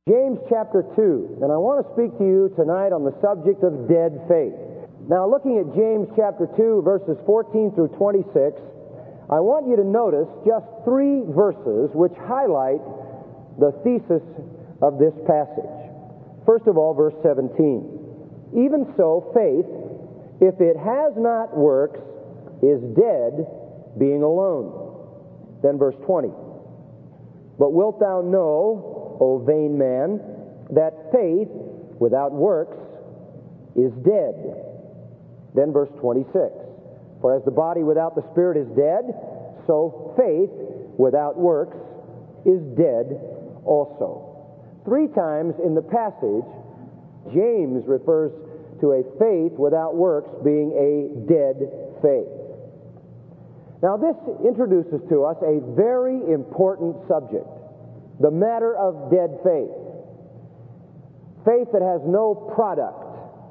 James chapter 2, and I want to speak to you tonight on the subject of dead faith. Now, looking at James chapter 2, verses 14 through 26, I want you to notice just 3 verses which highlight the thesis of this passage. First of all, verse 17. Even so, faith, if it has not works, is dead, being alone. Then verse 20. But wilt thou know, O vain man, that faith without works is dead. Then verse 26. For as the body without the spirit is dead, so faith without works is dead also. 3 times in the passage, James refers to a faith without works being a dead faith. Now this introduces to us a very important subject. The matter of dead faith. Faith that has no product,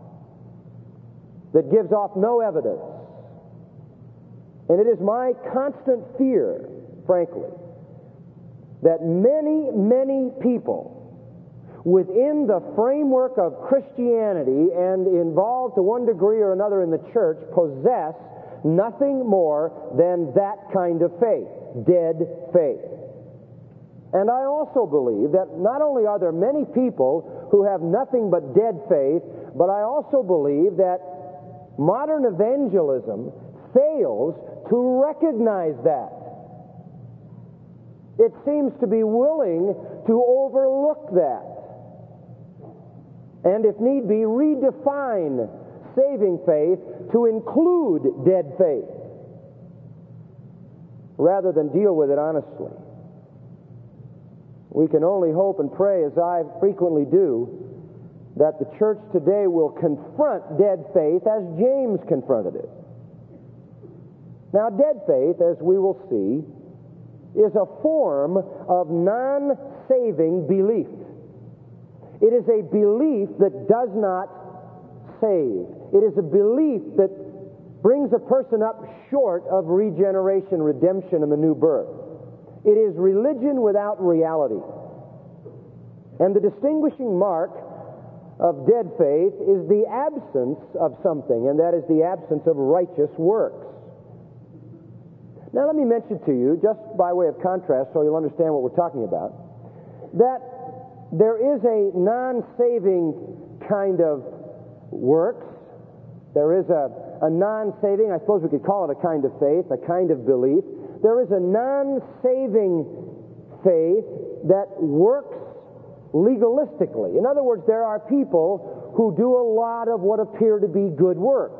that gives off no evidence. And it is my constant fear, frankly, that many people within the framework of Christianity and involved to one degree or another in the church possess nothing more than that kind of faith, dead faith. And I also believe that not only are there many people who have nothing but dead faith, but I also believe that modern evangelism fails to recognize that. It seems to be willing to overlook that. And if need be, redefine saving faith to include dead faith, rather than deal with it honestly. We can only hope and pray, as I frequently do, that the church today will confront dead faith as James confronted it. Now, dead faith, as we will see, is a form of non-saving belief. It is a belief that does not save. It is a belief that brings a person up short of regeneration, redemption, and the new birth. It is religion without reality. And the distinguishing mark of dead faith is the absence of something, and that is the absence of righteous works. Now let me mention to you, just by way of contrast so you'll understand what we're talking about, that there is a non-saving kind of works. There is a non-saving, I suppose we could call it a kind of faith, a kind of belief. There is a non-saving faith that works legalistically. In other words, there are people who do a lot of what appear to be good works.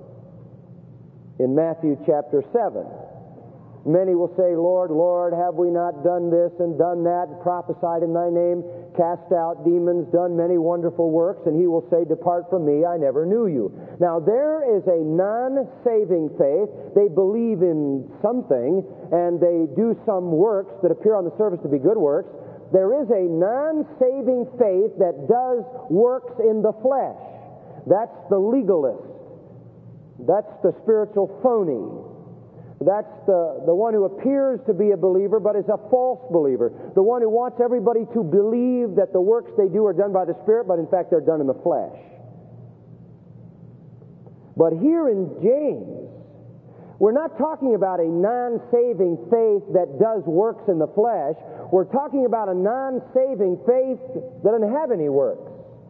In Matthew chapter 7, many will say, Lord, Lord, have we not done this and done that, and prophesied in thy name, cast out demons, done many wonderful works? And he will say, depart from me, I never knew you. Now, there is a non-saving faith. They believe in something, and they do some works that appear on the surface to be good works. There is a non-saving faith that does works in the flesh. That's the legalist. That's the spiritual phony. That's the one who appears to be a believer but is a false believer. The one who wants everybody to believe that the works they do are done by the Spirit, but in fact they're done in the flesh. But here in James, we're not talking about a non-saving faith that does works in the flesh. We're talking about a non-saving faith that doesn't have any works.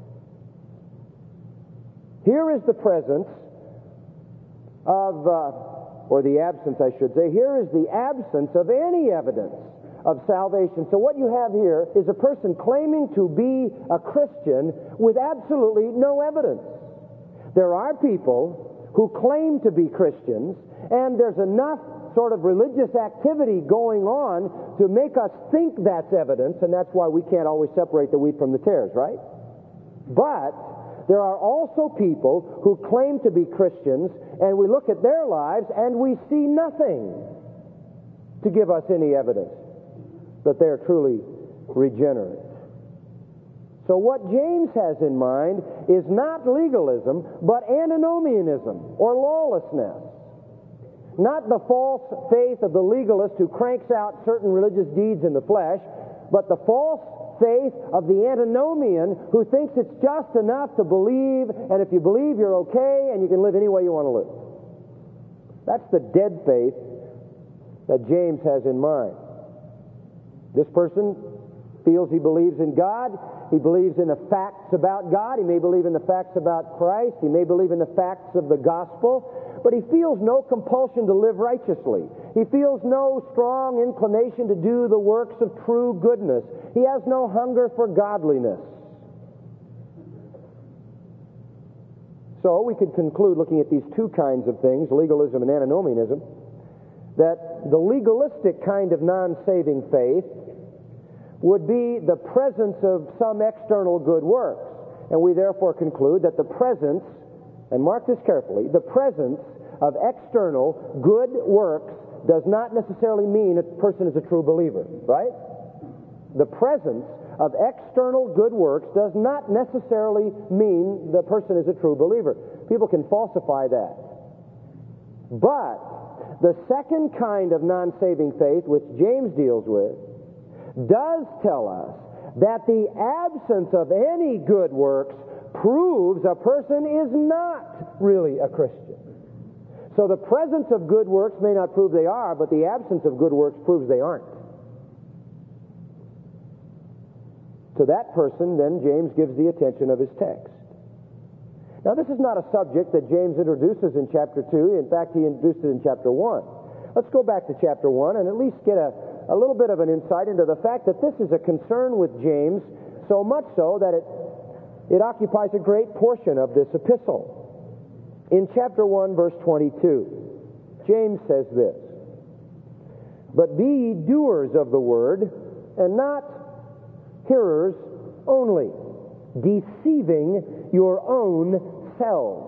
Here is the presence of... or the absence, I should say. Here is the absence of any evidence of salvation. So what you have here is a person claiming to be a Christian with absolutely no evidence. There are people who claim to be Christians, and there's enough sort of religious activity going on to make us think that's evidence, and that's why we can't always separate the wheat from the tares, right? But there are also people who claim to be Christians, and we look at their lives and we see nothing to give us any evidence that they are truly regenerate. So what James has in mind is not legalism, but antinomianism or lawlessness. Not the false faith of the legalist who cranks out certain religious deeds in the flesh, but the false faith of the antinomian who thinks it's just enough to believe, and if you believe, you're okay, and you can live any way you want to live. That's the dead faith that James has in mind. This person feels he believes in God. He believes in the facts about God. He may believe in the facts about Christ. He may believe in the facts of the gospel. But he feels no compulsion to live righteously. He feels no strong inclination to do the works of true goodness. He has no hunger for godliness. So we could conclude, looking at these two kinds of things, legalism and antinomianism, that the legalistic kind of non-saving faith would be the presence of some external good works. And we therefore conclude that the presence, and mark this carefully, the presence of external good works does not necessarily mean a person is a true believer, right? The presence of external good works does not necessarily mean the person is a true believer. People can falsify that. But the second kind of non-saving faith, which James deals with, does tell us that the absence of any good works proves a person is not really a Christian. So the presence of good works may not prove they are, but the absence of good works proves they aren't. To that person, then, James gives the attention of his text. Now, this is not a subject that James introduces in chapter 2. In fact, he introduced it in chapter 1. Let's go back to chapter 1 and at least get a little bit of an insight into the fact that this is a concern with James, so much so that it occupies a great portion of this epistle. In chapter 1, verse 22, James says this, "But be ye doers of the word, and not hearers only, deceiving your own selves."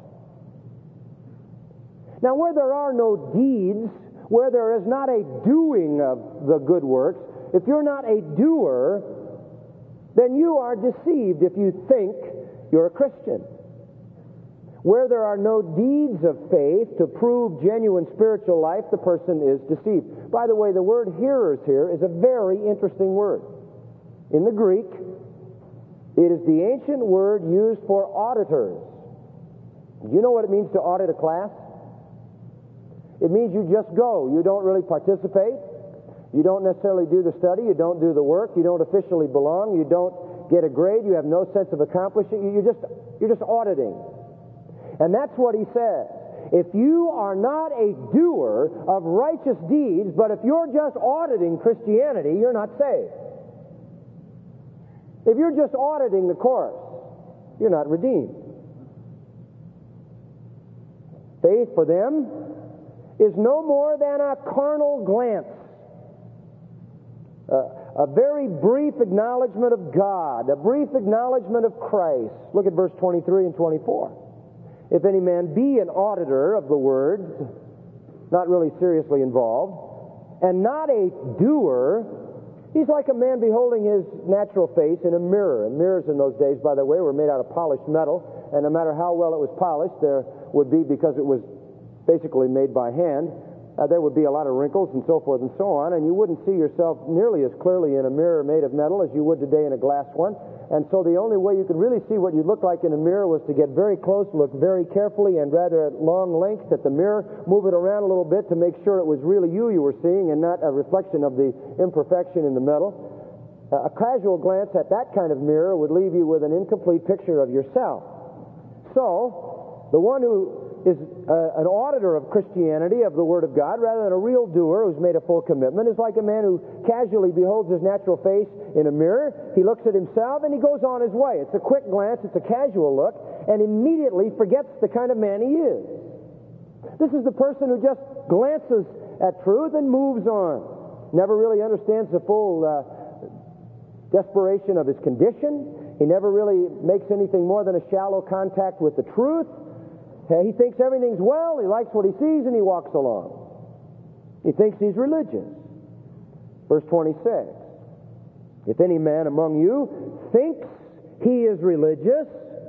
Now, where there are no deeds, where there is not a doing of the good works, if you're not a doer, then you are deceived if you think you're a Christian. Where there are no deeds of faith to prove genuine spiritual life, the person is deceived. By the way, the word hearers here is a very interesting word. In the Greek, it is the ancient word used for auditors. Do you know what it means to audit a class? It means you just go. You don't really participate. You don't necessarily do the study. You don't do the work. You don't officially belong. You don't get a grade. You have no sense of accomplishment. You're just auditing. And that's what he says. If you are not a doer of righteous deeds, but if you're just auditing Christianity, you're not saved. If you're just auditing the course, you're not redeemed. Faith for them is no more than a carnal glance, a very brief acknowledgement of God, a brief acknowledgement of Christ. Look at verse 23 and 24. "If any man be an auditor of the word," not really seriously involved, "and not a doer, he's like a man beholding his natural face in a mirror." And mirrors in those days, by the way, were made out of polished metal, and no matter how well it was polished, there would be, because it was basically made by hand, there would be a lot of wrinkles and so forth and so on, and you wouldn't see yourself nearly as clearly in a mirror made of metal as you would today in a glass one. And so the only way you could really see what you looked like in a mirror was to get very close, look very carefully and rather at long length at the mirror, move it around a little bit to make sure it was really you were seeing and not a reflection of the imperfection in the metal. A casual glance at that kind of mirror would leave you with an incomplete picture of yourself. So, the one who is an auditor of Christianity, of the Word of God, rather than a real doer who's made a full commitment, is like a man who casually beholds his natural face in a mirror. He looks at himself and he goes on his way. It's a quick glance, it's a casual look, and immediately forgets the kind of man he is. This is the person who just glances at truth and moves on. Never really understands the full desperation of his condition. He never really makes anything more than a shallow contact with the truth. He thinks everything's well, he likes what he sees, and he walks along. He thinks he's religious. Verse 26, "If any man among you thinks he is religious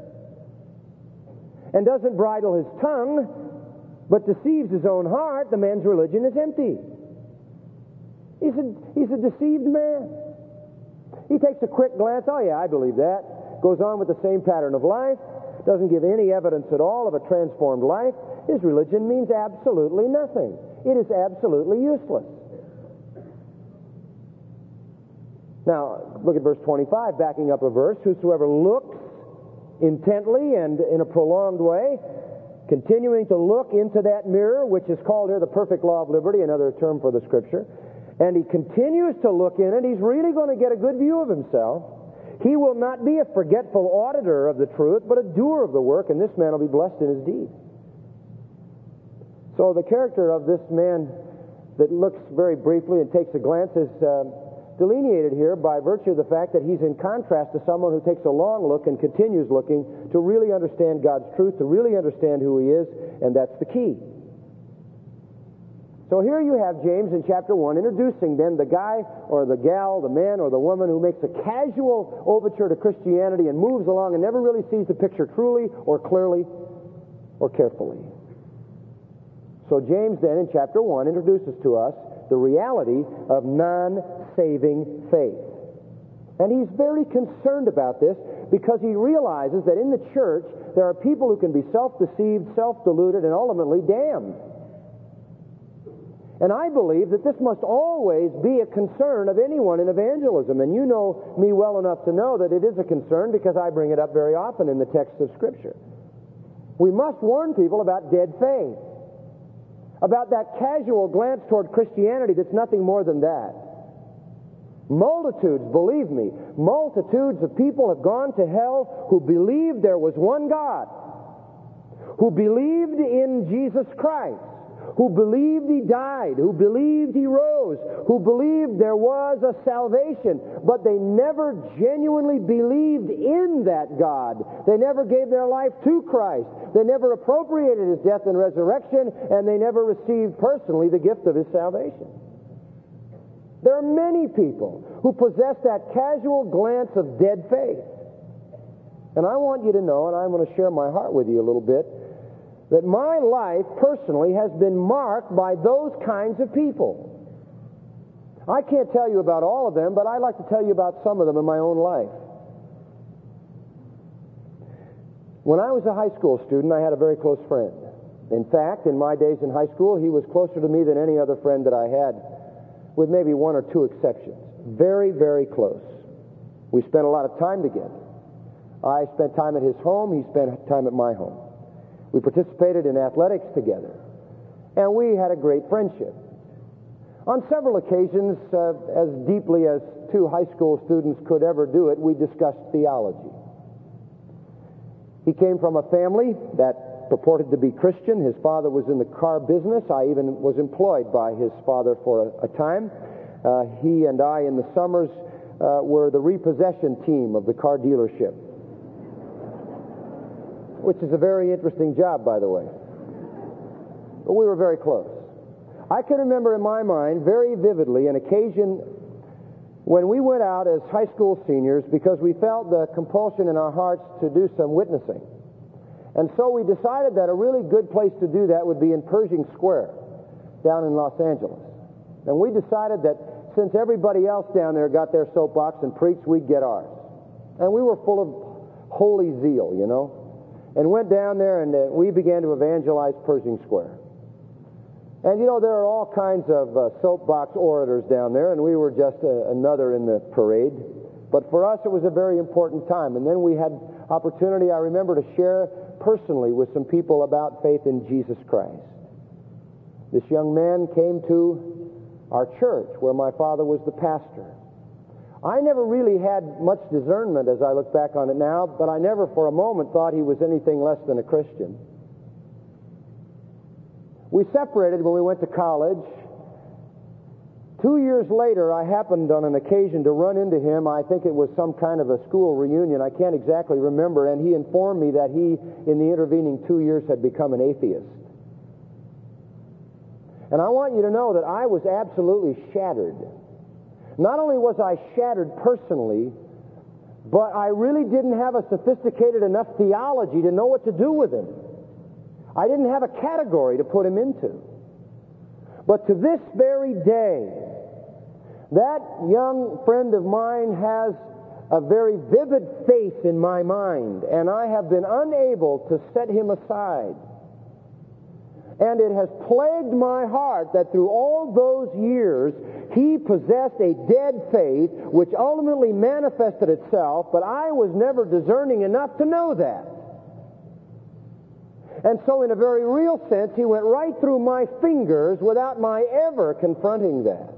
and doesn't bridle his tongue, but deceives his own heart, the man's religion is empty." He's a deceived man. He takes a quick glance, oh yeah, I believe that. Goes on with the same pattern of life, doesn't give any evidence at all of a transformed life. His religion means absolutely nothing. It is absolutely useless. Now, look at verse 25, backing up a verse. Whosoever looks intently and in a prolonged way, continuing to look into that mirror, which is called here the perfect law of liberty, another term for the Scripture, and he continues to look in it, he's really going to get a good view of himself. He will not be a forgetful auditor of the truth, but a doer of the work, and this man will be blessed in his deed. So the character of this man that looks very briefly and takes a glance is delineated here by virtue of the fact that he's in contrast to someone who takes a long look and continues looking to really understand God's truth, to really understand who he is, and that's the key. So here you have James in chapter 1 introducing then the guy or the gal, the man or the woman who makes a casual overture to Christianity and moves along and never really sees the picture truly or clearly or carefully. So James then in chapter 1 introduces to us the reality of non-saving faith. And he's very concerned about this because he realizes that in the church there are people who can be self-deceived, self-deluded, and ultimately damned. And I believe that this must always be a concern of anyone in evangelism. And you know me well enough to know that it is a concern because I bring it up very often in the text of Scripture. We must warn people about dead faith, about that casual glance toward Christianity that's nothing more than that. Multitudes, believe me, multitudes of people have gone to hell who believed there was one God, who believed in Jesus Christ, who believed he died, who believed he rose, who believed there was a salvation, but they never genuinely believed in that God. They never gave their life to Christ. They never appropriated his death and resurrection, and they never received personally the gift of his salvation. There are many people who possess that casual glance of dead faith. And I want you to know, and I'm going to share my heart with you a little bit, that my life personally has been marked by those kinds of people. I can't tell you about all of them, but I'd like to tell you about some of them in my own life. When I was a high school student, I had a very close friend. In fact, in my days in high school, he was closer to me than any other friend that I had, with maybe one or two exceptions. Very, very close. We spent a lot of time together. I spent time at his home, he spent time at my home. We participated in athletics together, and we had a great friendship. On several occasions, as deeply as two high school students could ever do it, we discussed theology. He came from a family that purported to be Christian. His father was in the car business. I even was employed by his father for a time. He and I, in the summers, were the repossession team of the car dealership, which is a very interesting job, by the way. But we were very close. I can remember in my mind very vividly an occasion when we went out as high school seniors because we felt the compulsion in our hearts to do some witnessing. And so we decided that a really good place to do that would be in Pershing Square down in Los Angeles. And we decided that since everybody else down there got their soapbox and preached, we'd get ours. And we were full of holy zeal, you know. And went down there and we began to evangelize Pershing Square. And you know, there are all kinds of soapbox orators down there, and we were just another in the parade. But for us, it was a very important time. And then we had opportunity, I remember, to share personally with some people about faith in Jesus Christ. This young man came to our church where my father was the pastor. I never really had much discernment as I look back on it now, but I never for a moment thought he was anything less than a Christian. We separated when we went to college. 2 years later, I happened on an occasion to run into him. I think it was some kind of a school reunion. I can't exactly remember, and he informed me that he, in the intervening 2 years, had become an atheist. And I want you to know that I was absolutely shattered. Not only was I shattered personally, but I really didn't have a sophisticated enough theology to know what to do with him. I didn't have a category to put him into. But to this very day, That young friend of mine has a very vivid face in my mind, and I have been unable to set him aside. And it has plagued my heart that through all those years, he possessed a dead faith which ultimately manifested itself, but I was never discerning enough to know that. And so in a very real sense, he went right through my fingers without my ever confronting that.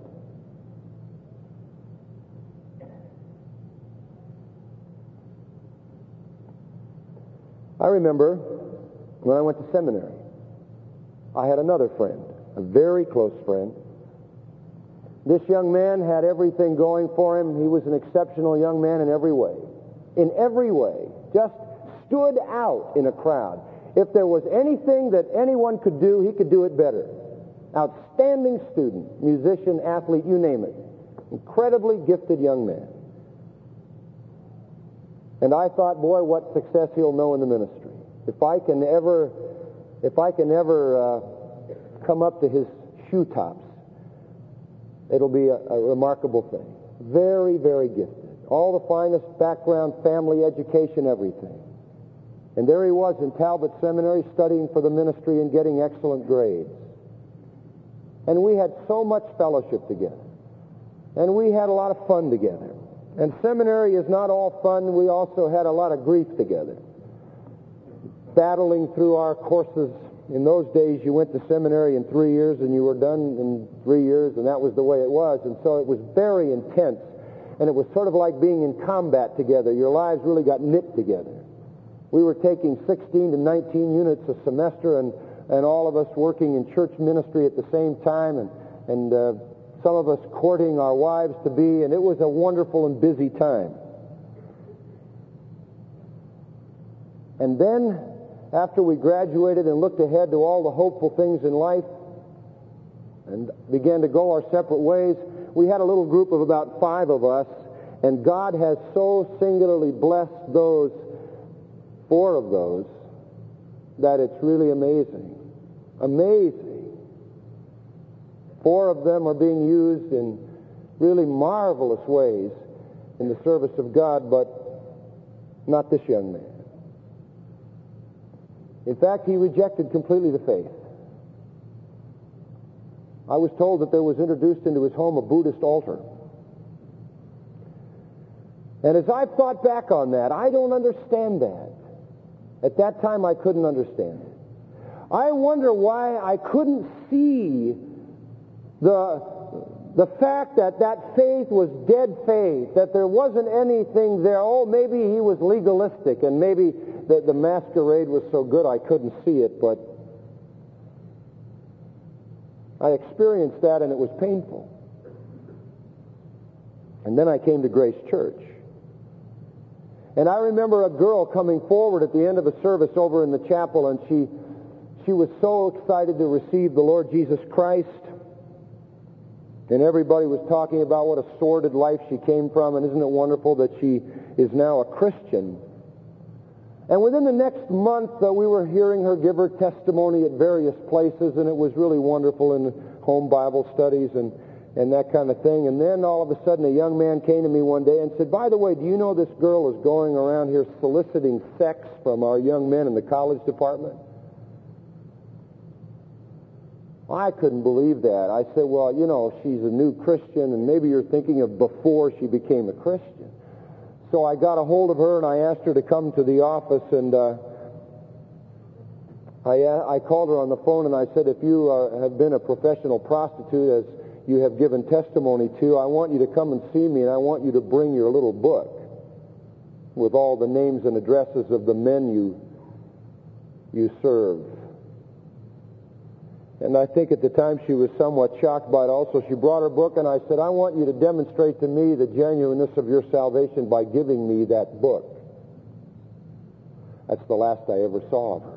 I remember when I went to seminary, I had another friend, a very close friend. This young man had everything going for him. He was an exceptional young man in every way. In every way. Just stood out in a crowd. If there was anything that anyone could do, he could do it better. Outstanding student, musician, athlete, you name it. Incredibly gifted young man. And I thought, boy, what success he'll know in the ministry. If I can ever come up to his shoe tops, it'll be a remarkable thing. Very, very gifted. All the finest background, family, education, everything. And there he was in Talbot Seminary studying for the ministry and getting excellent grades. And we had so much fellowship together. And we had a lot of fun together. And seminary is not all fun. We also had a lot of grief together. Battling through our courses. In those days, you went to seminary in 3 years and you were done in 3 years, and that was the way it was. And so it was very intense. And it was sort of like being in combat together. Your lives really got knit together. We were taking 16 to 19 units a semester, and all of us working in church ministry at the same time, and some of us courting our wives to be, and it was a wonderful and busy time. And then, after we graduated and looked ahead to all the hopeful things in life and began to go our separate ways, we had a little group of about 5 of us, and God has so singularly blessed those 4 of those that it's really amazing. Amazing. 4 of them are being used in really marvelous ways in the service of God, but not this young man. In fact, he rejected completely the faith. I was told that there was introduced into his home a Buddhist altar. And as I've thought back on that, I don't understand that. At that time, I couldn't understand it. I wonder why I couldn't see the fact that that faith was dead faith, that there wasn't anything there. Oh, maybe he was legalistic, and maybe the masquerade was so good I couldn't see it, but I experienced that, and it was painful. And then I came to Grace Church. And I remember a girl coming forward at the end of a service over in the chapel, and she was so excited to receive the Lord Jesus Christ. And everybody was talking about what a sordid life she came from, and isn't it wonderful that she is now a Christian. And within the next month, we were hearing her give her testimony at various places, and it was really wonderful in home Bible studies and that kind of thing. And then all of a sudden a young man came to me one day and said, by the way, do you know this girl is going around here soliciting sex from our young men in the college department? I couldn't believe that. I said, well, you know, she's a new Christian, and maybe you're thinking of before she became a Christian. So I got a hold of her, and I asked her to come to the office, and I called her on the phone, and I said, if you have been a professional prostitute, as you have given testimony to, I want you to come and see me, and I want you to bring your little book with all the names and addresses of the men you serve. And I think at the time she was somewhat shocked by it also. She brought her book, and I said, I want you to demonstrate to me the genuineness of your salvation by giving me that book. That's the last I ever saw of her.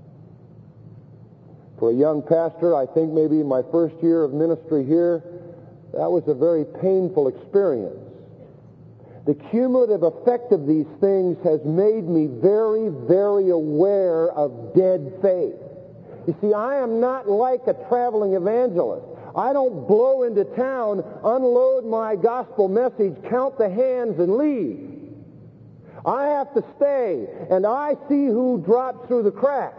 For a young pastor, I think maybe in my first year of ministry here, that was a very painful experience. The cumulative effect of these things has made me very, very aware of dead faith. You see, I am not like a traveling evangelist. I don't blow into town, unload my gospel message, count the hands, and leave. I have to stay, and I see who drops through the cracks.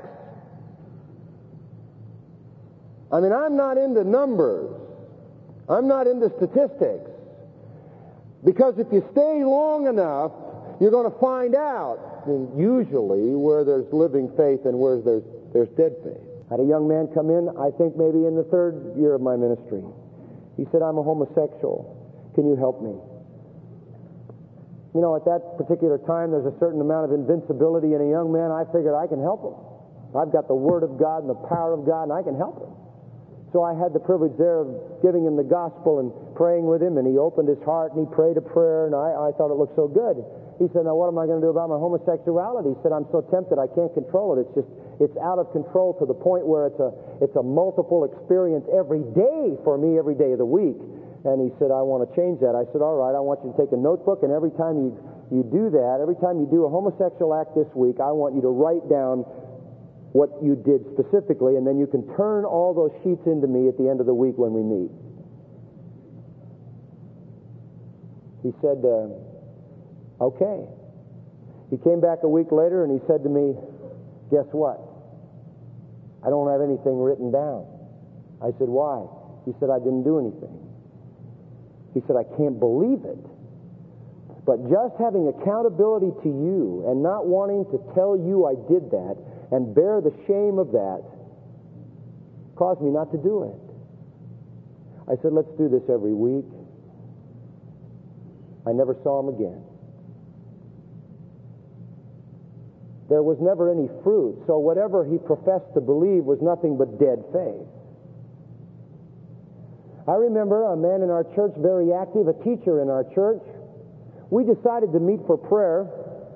I mean, I'm not into numbers. I'm not into statistics. Because if you stay long enough, you're going to find out, usually, where there's living faith and where there's dead faith. I had a young man come in, I think maybe in the 3rd year of my ministry. He said, I'm a homosexual. Can you help me? You know, at that particular time, there's a certain amount of invincibility in a young man. I figured I can help him. I've got the Word of God and the power of God, and I can help him. So I had the privilege there of giving him the gospel and praying with him, and he opened his heart, and he prayed a prayer, and I thought it looked so good. He said, now what am I going to do about my homosexuality? He said, I'm so tempted I can't control it. It's out of control to the point where it's a multiple experience every day for me, every day of the week. And he said, I want to change that. I said, all right, I want you to take a notebook, and every time you do that, every time you do a homosexual act this week, I want you to write down what you did specifically, and then you can turn all those sheets into me at the end of the week when we meet. He said, okay. He came back a week later, and he said to me, guess what? I don't have anything written down. I said, why? He said, I didn't do anything. He said, I can't believe it. But just having accountability to you and not wanting to tell you I did that and bear the shame of that caused me not to do it. I said, let's do this every week. I never saw him again. There was never any fruit, so whatever he professed to believe was nothing but dead faith. I remember a man in our church, very active, a teacher in our church. We decided to meet for prayer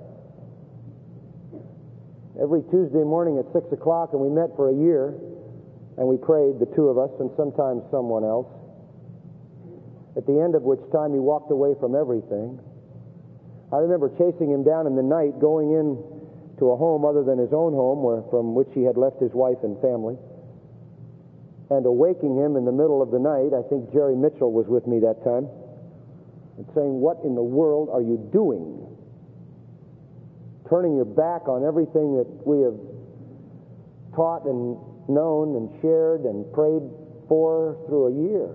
every Tuesday morning at 6 o'clock, and we met for a year, and we prayed, the two of us, and sometimes someone else. At the end of which time he walked away from everything. I remember chasing him down in the night, going in to a home other than his own home, from which he had left his wife and family, and awaking him in the middle of the night. I think Jerry Mitchell was with me that time, and saying, what in the world are you doing? Turning your back on everything that we have taught and known and shared and prayed for through a year.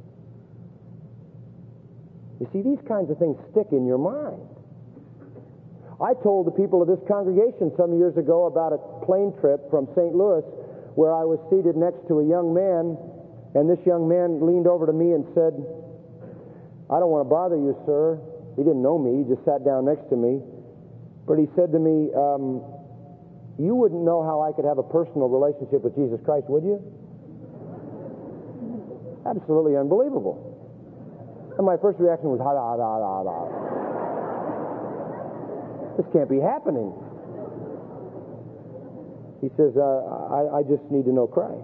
You see, these kinds of things stick in your mind. I told the people of this congregation some years ago about a plane trip from St. Louis where I was seated next to a young man, and this young man leaned over to me and said, I don't want to bother you, sir. He didn't know me. He just sat down next to me. But he said to me, you wouldn't know how I could have a personal relationship with Jesus Christ, would you? Absolutely unbelievable. And my first reaction was, ha, da, da, da, da. This can't be happening. He says, I just need to know Christ.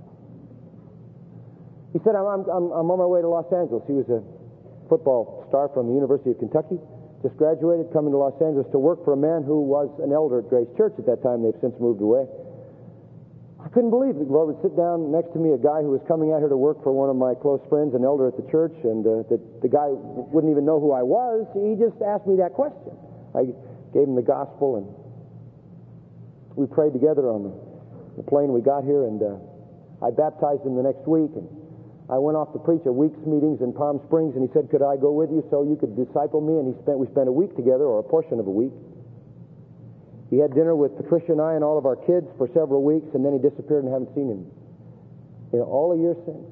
He said, I'm on my way to Los Angeles. He was a football star from the University of Kentucky, just graduated, coming to Los Angeles to work for a man who was an elder at Grace Church at that time. They've since moved away. I couldn't believe it. The Lord would sit down next to me, a guy who was coming out here to work for one of my close friends, an elder at the church, and the guy wouldn't even know who I was. He just asked me that question. I gave him the gospel, and we prayed together on the plane we got here, and I baptized him the next week, and I went off to preach a week's meetings in Palm Springs, and he said, could I go with you so you could disciple me? And we spent a week together, or a portion of a week. He had dinner with Patricia and I and all of our kids for several weeks, and then he disappeared and haven't seen him all a year since.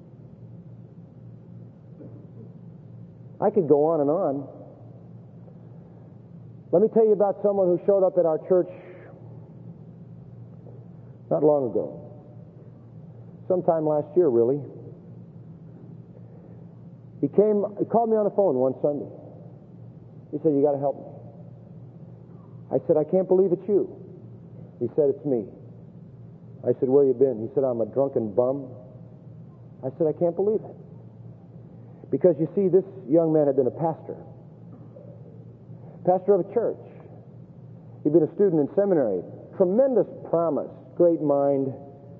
I could go on and on. Let me tell you about someone who showed up at our church not long ago. Sometime last year, really. He called me on the phone one Sunday. He said, you got to help me. I said, I can't believe it's you. He said, it's me. I said, where you been? He said, I'm a drunken bum. I said, I can't believe it. Because you see, this young man had been a pastor of a church. He'd been a student in seminary. Tremendous promise, great mind,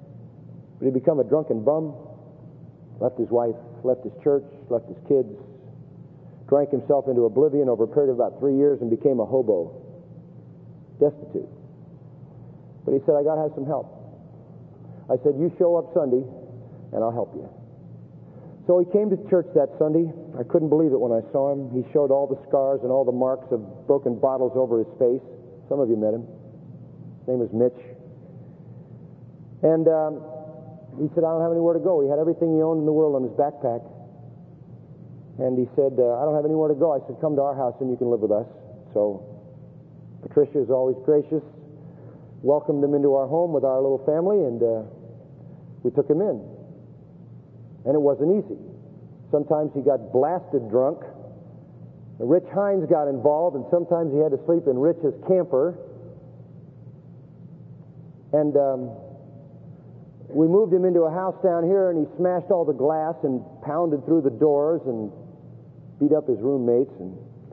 But he'd become a drunken bum, left his wife, left his church, left his kids, drank himself into oblivion over a period of about 3 years and became a hobo, destitute. But he said, I got to have some help. I said, you show up Sunday and I'll help you. So he came to church that Sunday. I couldn't believe it when I saw him. He showed all the scars and all the marks of broken bottles over his face. Some of you met him. His name was Mitch. And he said, I don't have anywhere to go. He had everything he owned in the world on his backpack. And he said, I don't have anywhere to go. I said, come to our house and you can live with us. So Patricia is always gracious, welcomed him into our home with our little family, and we took him in. And it wasn't easy. Sometimes he got blasted drunk. Rich Hines got involved, and sometimes he had to sleep in Rich's camper. And we moved him into a house down here, and he smashed all the glass and pounded through the doors and beat up his roommates. And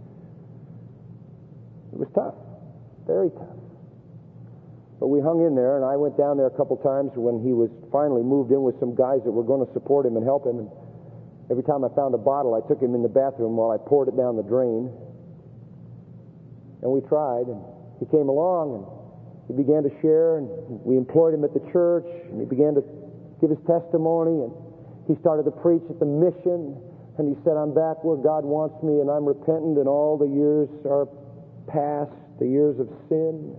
it was tough, very tough. But we hung in there, and I went down there a couple times when he was finally moved in with some guys that were going to support him and help him. And every time I found a bottle, I took him in the bathroom while I poured it down the drain. And we tried, and he came along, and he began to share, and we employed him at the church, and he began to give his testimony, and he started to preach at the mission, and he said, I'm back where God wants me, and I'm repentant, and all the years are past, the years of sin.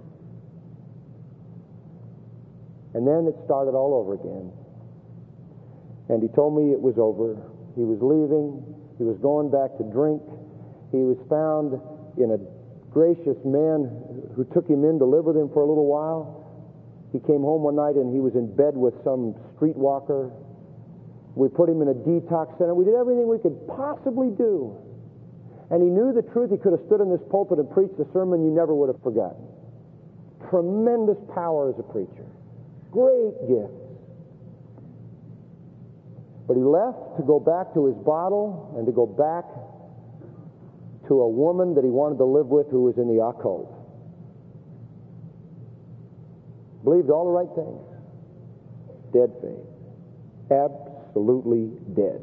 And then it started all over again. And he told me it was over. He was leaving. He was going back to drink. He was found in a gracious man who took him in to live with him for a little while. He came home one night and he was in bed with some streetwalker. We put him in a detox center. We did everything we could possibly do. And he knew the truth. He could have stood in this pulpit and preached a sermon you never would have forgotten. Tremendous power as a preacher. Great gifts. But he left to go back to his bottle and to go back to a woman that he wanted to live with who was in the occult. Believed all the right things. Dead faith. Absolutely dead.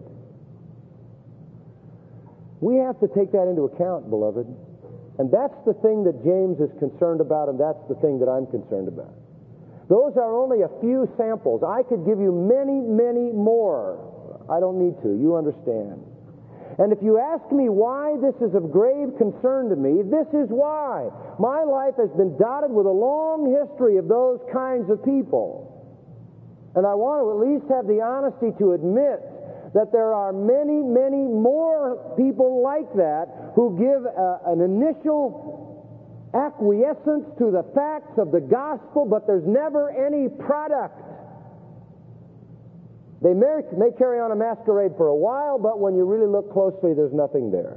We have to take that into account, beloved. And that's the thing that James is concerned about, and that's the thing that I'm concerned about. Those are only a few samples. I could give you many, many more. I don't need to. You understand. And if you ask me why this is of grave concern to me, this is why. My life has been dotted with a long history of those kinds of people. And I want to at least have the honesty to admit that there are many, many more people like that who give an initial acquiescence to the facts of the gospel, but there's never any product. They may carry on a masquerade for a while, but when you really look closely, there's nothing there.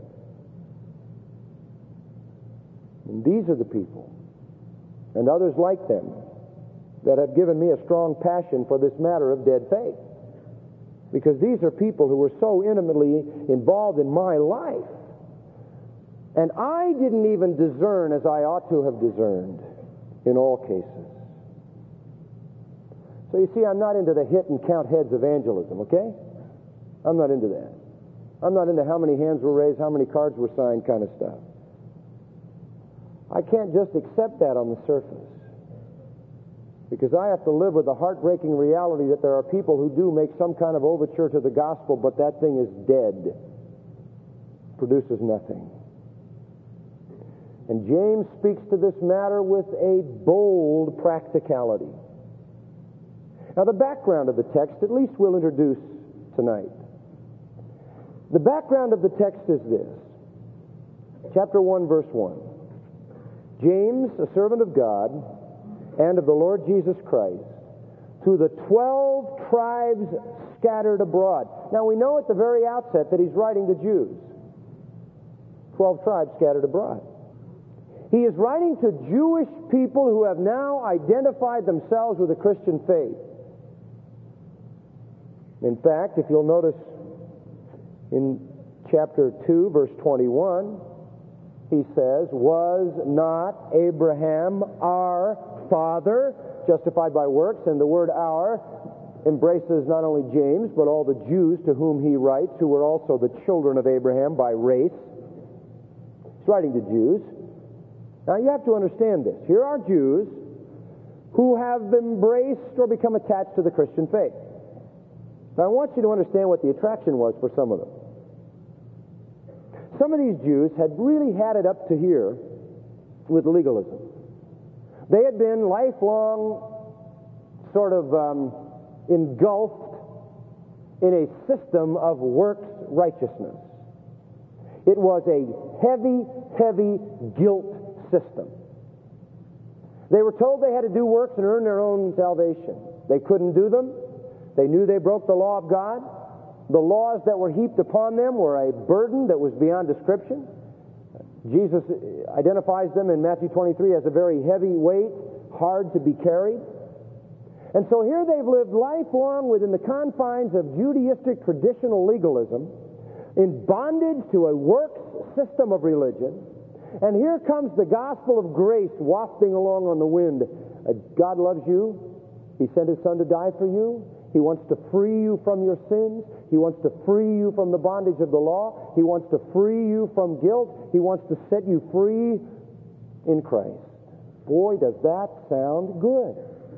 And these are the people, and others like them, that have given me a strong passion for this matter of dead faith. Because these are people who were so intimately involved in my life. And I didn't even discern as I ought to have discerned in all cases. So you see, I'm not into the hit and count heads evangelism, okay? I'm not into that. I'm not into how many hands were raised, how many cards were signed kind of stuff. I can't just accept that on the surface. Because I have to live with the heartbreaking reality that there are people who do make some kind of overture to the gospel, but that thing is dead. Produces nothing. And James speaks to this matter with a bold practicality. Now, the background of the text, at least we'll introduce tonight. The background of the text is this. Chapter 1, verse 1. James, a servant of God and of the Lord Jesus Christ, to the 12 tribes scattered abroad. Now, we know at the very outset that he's writing to Jews. 12 tribes scattered abroad. He is writing to Jewish people who have now identified themselves with the Christian faith. In fact, if you'll notice in chapter 2, verse 21, he says, was not Abraham our father, justified by works? And the word our embraces not only James, but all the Jews to whom he writes, who were also the children of Abraham by race. He's writing to Jews. Now you have to understand this. Here are Jews who have embraced or become attached to the Christian faith. Now I want you to understand what the attraction was for some of them. Some of these Jews had really had it up to here with legalism. They had been lifelong sort of engulfed in a system of works righteousness. It was a heavy, heavy guilt system. They were told they had to do works and earn their own salvation. They couldn't do them. They knew they broke the law of God. The laws that were heaped upon them were a burden that was beyond description. Jesus identifies them in Matthew 23 as a very heavy weight, hard to be carried. And so here they've lived lifelong within the confines of Judaistic traditional legalism, in bondage to a works system of religion. And here comes the gospel of grace wafting along on the wind. God loves you. He sent His Son to die for you. He wants to free you from your sins. He wants to free you from the bondage of the law. He wants to free you from guilt. He wants to set you free in Christ. Boy, does that sound good.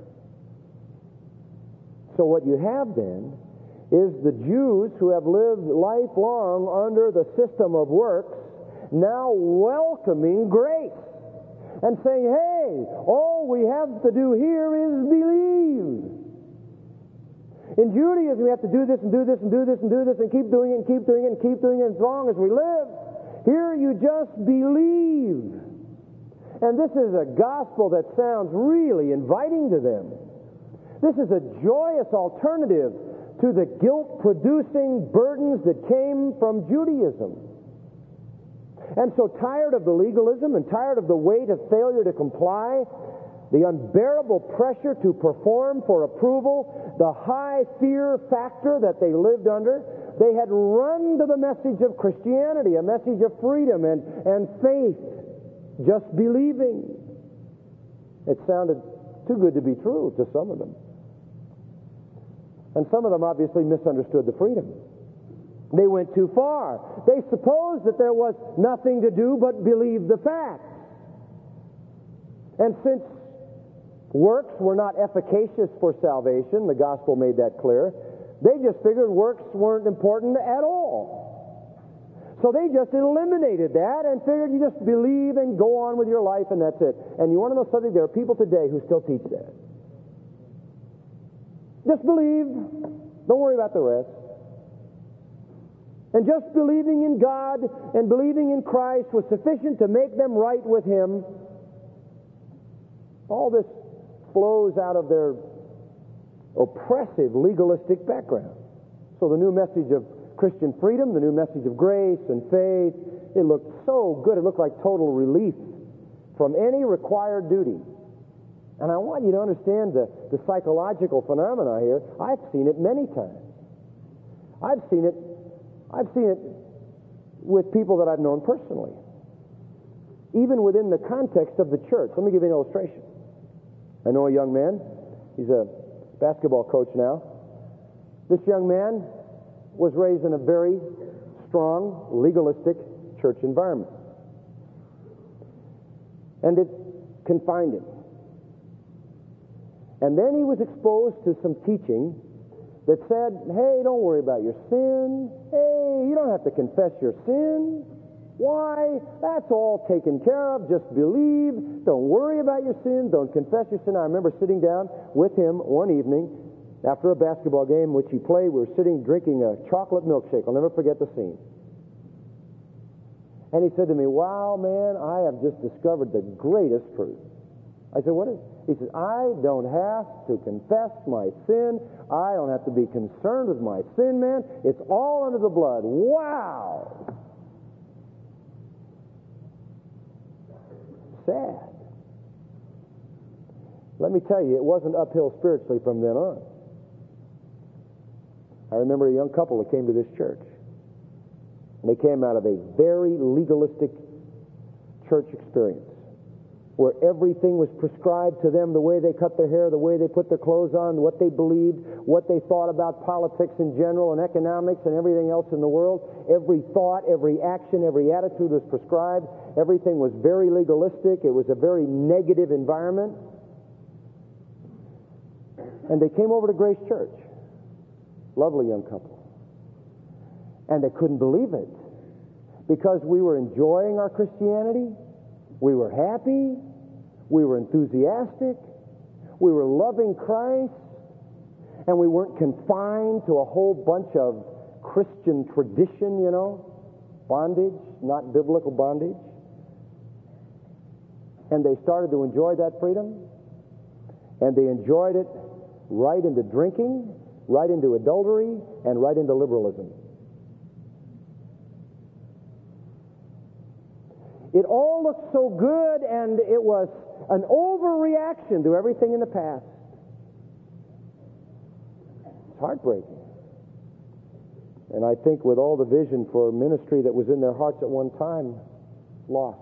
So what you have then is the Jews who have lived lifelong under the system of works now welcoming grace and saying, hey, all we have to do here is believe. In Judaism, we have to do this and do this and do this and do this and keep doing it and keep doing it and keep doing it as long as we live. Here you just believe. And this is a gospel that sounds really inviting to them. This is a joyous alternative to the guilt-producing burdens that came from Judaism. And so tired of the legalism and tired of the weight of failure to comply, the unbearable pressure to perform for approval, the high fear factor that they lived under, they had run to the message of Christianity, a message of freedom and faith, just believing. It sounded too good to be true to some of them. And some of them obviously misunderstood the freedom. They went too far. They supposed that there was nothing to do but believe the facts. And since works were not efficacious for salvation, the gospel made that clear, they just figured works weren't important at all. So they just eliminated that and figured you just believe and go on with your life and that's it. And you want to know something? There are people today who still teach that. Just believe. Don't worry about the rest. And just believing in God and believing in Christ was sufficient to make them right with Him. All this flows out of their oppressive legalistic background. So the new message of Christian freedom, the new message of grace and faith, it looked so good. It looked like total relief from any required duty. And I want you to understand the psychological phenomena here. I've seen it many times. I've seen it with people that I've known personally. Even within the context of the church. Let me give you an illustration. I know a young man. He's a basketball coach now. This young man was raised in a very strong, legalistic church environment. And it confined him. And then he was exposed to some teaching that said, hey, don't worry about your sin. Hey, you don't have to confess your sin. Why? That's all taken care of. Just believe. Don't worry about your sin. Don't confess your sin. I remember sitting down with him one evening after a basketball game which he played. We were sitting drinking a chocolate milkshake. I'll never forget the scene. And he said to me, wow, man, I have just discovered the greatest truth. I said, what is it? He says, I don't have to confess my sin. I don't have to be concerned with my sin, man. It's all under the blood. Wow! Sad. Let me tell you, it wasn't uphill spiritually from then on. I remember a young couple that came to this church. And they came out of a very legalistic church experience. where everything was prescribed to them, the way they cut their hair, the way they put their clothes on, what they believed, what they thought about politics in general and economics and everything else in the world. Every thought, every action, every attitude was prescribed. Everything was very legalistic. It was a very negative environment. And they came over to Grace Church. Lovely young couple. And they couldn't believe it, because we were enjoying our Christianity. We were happy. We were enthusiastic. We were loving Christ. And we weren't confined to a whole bunch of Christian tradition, bondage, not biblical bondage. And they started to enjoy that freedom. And they enjoyed it right into drinking, right into adultery, and right into liberalism. It all looked so good, and it was an overreaction to everything in the past. It's heartbreaking. And I think with all the vision for ministry that was in their hearts at one time, lost.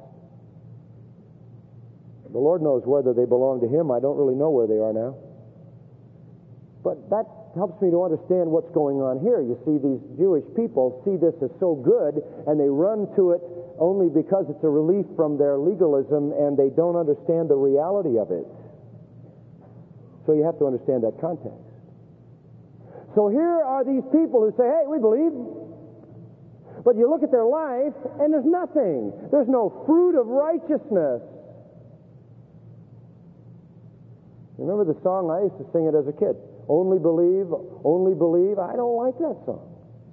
The Lord knows whether they belong to Him. I don't really know where they are now. But that helps me to understand what's going on here. You see, these Jewish people see this as so good, and they run to it only because it's a relief from their legalism, and they don't understand the reality of it. So you have to understand that context. So here are these people who say, hey, we believe. But you look at their life, and there's nothing. There's no fruit of righteousness. Remember the song? I used to sing it as a kid. Only believe, only believe. I don't like that song.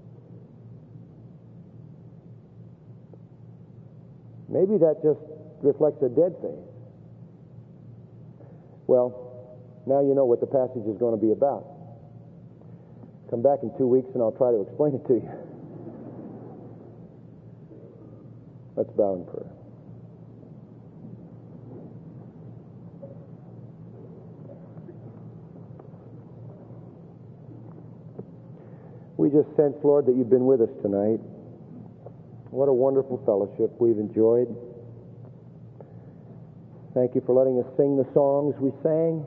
Maybe that just reflects a dead faith. Well, now you know what the passage is going to be about. Come back in 2 weeks and I'll try to explain it to you. Let's bow in prayer. We just sense, Lord, that you've been with us tonight. What a wonderful fellowship we've enjoyed. Thank you for letting us sing the songs we sang.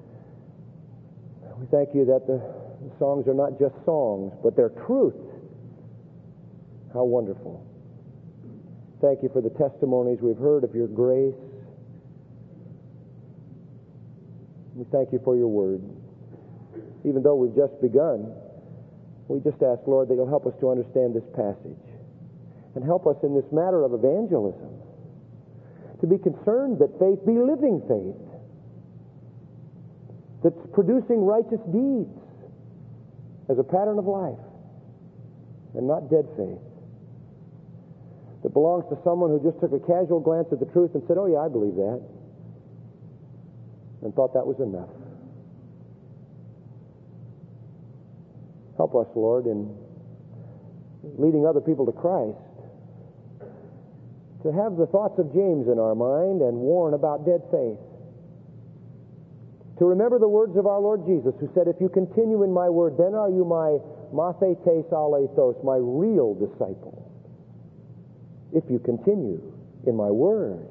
We thank you that the songs are not just songs, but they're truth. How wonderful. Thank you for the testimonies we've heard of your grace. We thank you for your word. Even though we've just begun, we just ask, Lord, that you'll help us to understand this passage and help us in this matter of evangelism to be concerned that faith be living faith, that's producing righteous deeds as a pattern of life, and not dead faith that belongs to someone who just took a casual glance at the truth and said, oh yeah, I believe that, and thought that was enough. Help us, Lord, in leading other people to Christ, to have the thoughts of James in our mind and warn about dead faith. To remember the words of our Lord Jesus, who said, if you continue in my word, then are you my mathetes aleithos, my real disciple. If you continue in my word.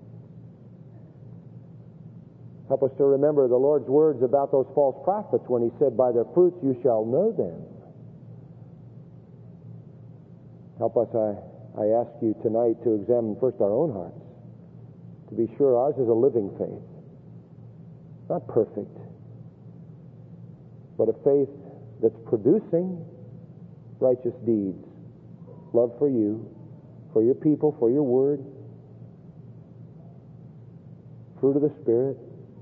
Help us to remember the Lord's words about those false prophets when he said, by their fruits you shall know them. Help us, I ask you tonight to examine first our own hearts, to be sure ours is a living faith. Not perfect, but a faith that's producing righteous deeds. Love for you, for your people, for your word, fruit of the Spirit,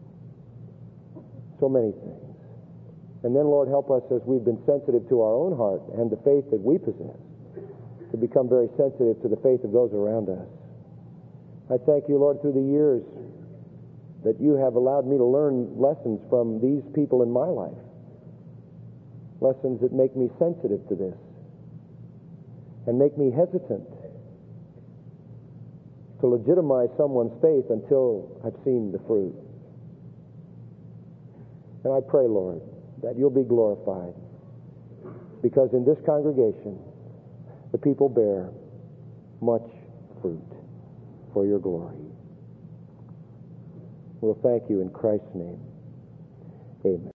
so many things. And then, Lord, help us as we've been sensitive to our own heart and the faith that we possess, to become very sensitive to the faith of those around us. I thank you, Lord, through the years that you have allowed me to learn lessons from these people in my life. Lessons that make me sensitive to this and make me hesitant to legitimize someone's faith until I've seen the fruit. And I pray, Lord, that you'll be glorified, because in this congregation the people bear much fruit for your glory. We'll thank you in Christ's name. Amen.